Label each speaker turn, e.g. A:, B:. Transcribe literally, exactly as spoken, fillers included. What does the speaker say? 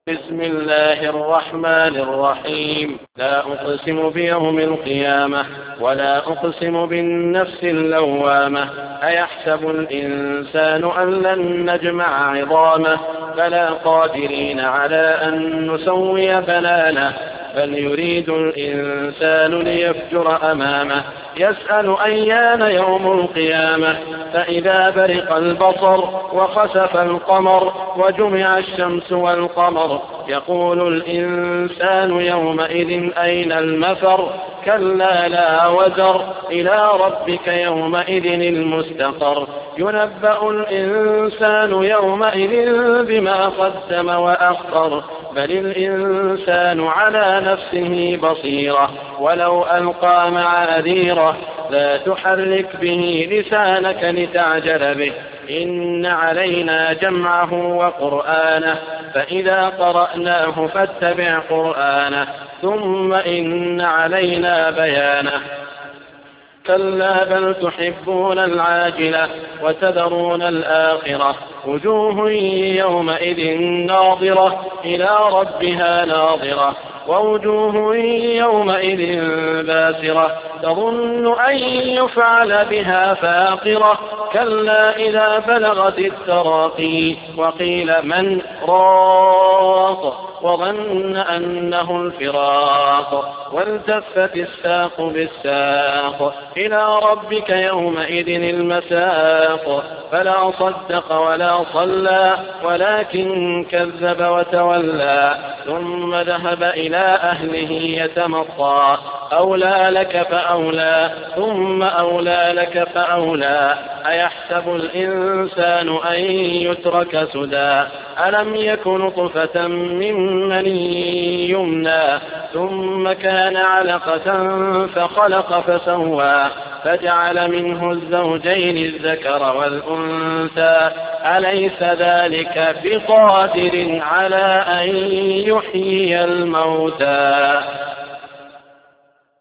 A: بسم الله الرحمن الرحيم. لا أقسم بيوم القيامة ولا أقسم بالنفس اللوامة. أيحسب الإنسان أن لن نجمع عظامه بلى قادرين على أن نسوي بنانه بل يريد الإنسان ليفجر أمامه يسأل أيان يوم القيامة فإذا برق البصر وخسف القمر وجمع الشمس والقمر يقول الإنسان يومئذ أين المفر كلا لا وزر إلى ربك يومئذ المستقر ينبأ الإنسان يومئذ بما قدم وأخر بل الإنسان على نفسه بصيرة ولو ألقى معاذيره لا تحرك به لسانك لتعجل به إن علينا جمعه وقرآنه فإذا قرأناه فاتبع قرآنه ثم إن علينا بيانه كلا بل تحبون العاجلة وتذرون الآخرة وجوه يومئذ ناظرة إلى ربها ناظرة ووجوه يومئذ باسرة تظن أن يفعل بها فاقرة كلا إذا بلغت التراقي وقيل من راق وظن أنه الفراق والتفت الساق بالساق إلى ربك يومئذ المساق فلا صدق ولا صلى ولكن كذب وتولى ثم ذهب إلى أهله يتمطى أولى لك فأولى ثم أولى لك فأولى أيحسب الإنسان أن يترك سدى ألم يكن نطفة من مني يمنى ثم كان علقة فخلق فسوى فجعل منه الزوجين الذكر والأنثى أليس ذلك بقادر على أن يحيي الموتى